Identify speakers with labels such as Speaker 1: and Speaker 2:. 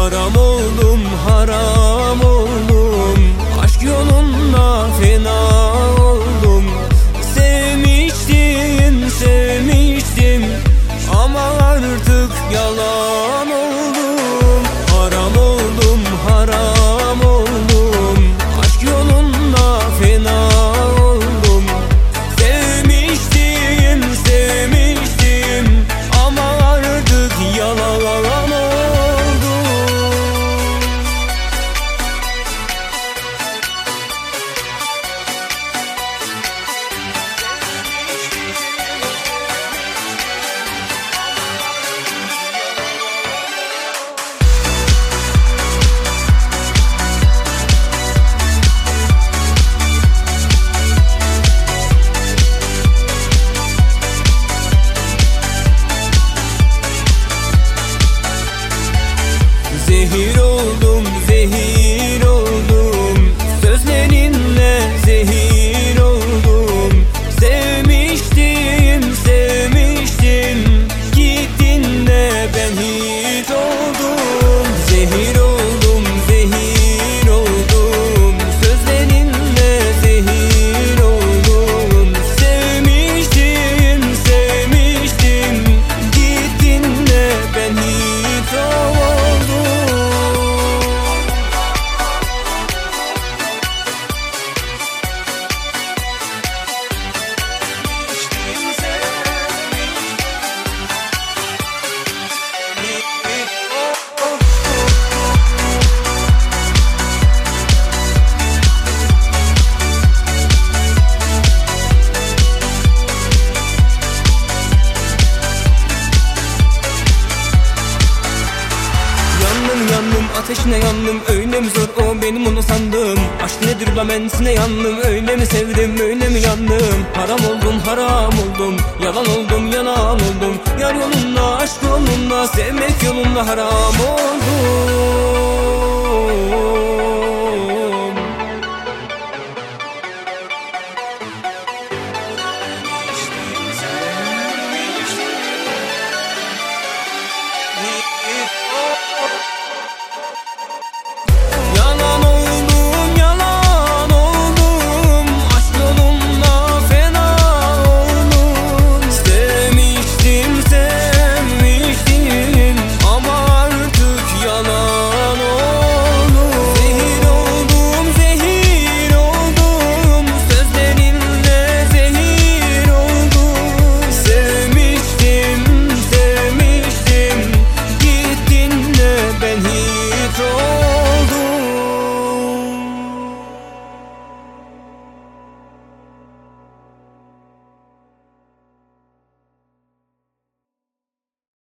Speaker 1: Haram oldum, haram oldum, aşk yolunda fena oldum. Sevmiştim, sevmiştim ama artık yalan oldum. Haram oldum, haram oldum, aşk yolunda fena oldum. Sevmiştim, sevmiştim ama artık yalan oldum. Zehir oldum, zehir oldum, sözlerinle zehir oldum. Sevmiştim, sevmiştim, gittin de ben hiç oldum. Zehir oldum, zehir oldum, sözlerinle zehir oldum. Sevmiştim, sevmiştim, gittin de ben hiç oldum. Yandım ateşine yandım, öyle mi zor o benim onu sandım. Aşk nedir la mensine yandım, öyle mi sevdim öyle mi yandım. Haram oldum, haram oldum, yalan oldum, yalan oldum. Yar yolunda, aşk yolunda, sevmek yolunda haram oldum.